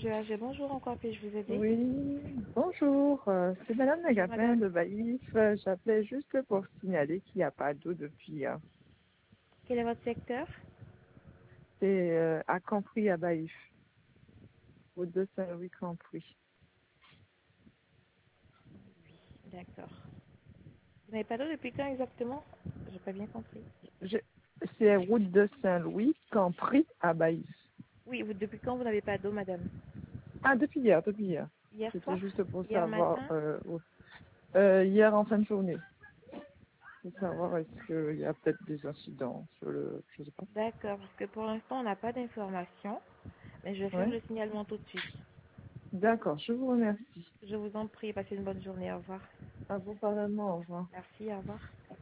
Monsieur Hager, bonjour, en quoi puis-je vous aider? Oui, bonjour. C'est Madame Bonjour Nagapin madame. de Baïf. J'appelais juste pour signaler qu'il n'y a pas d'eau depuis hier. Quel est votre secteur? C'est à Campry, à Baïf, route de Saint-Louis, Campry. D'accord. Vous n'avez pas d'eau depuis quand exactement? J'ai pas bien compris. Je- C'est route de Saint-Louis, Campry, à Baïf. Oui, depuis quand vous n'avez pas d'eau, madame? Ah, depuis hier, depuis hier. Hier C'était soir? juste pour Hier savoir, matin? hier en fin de journée, pour savoir est-ce qu'il y a peut-être des incidents sur le, je sais pas. D'accord, parce que pour l'instant, on n'a pas d'informations, mais je vais faire Ouais. le signalement tout de suite. D'accord, je vous remercie. Je vous en prie, passez une bonne journée, au revoir. À vous, parlement, au revoir. Merci, au revoir.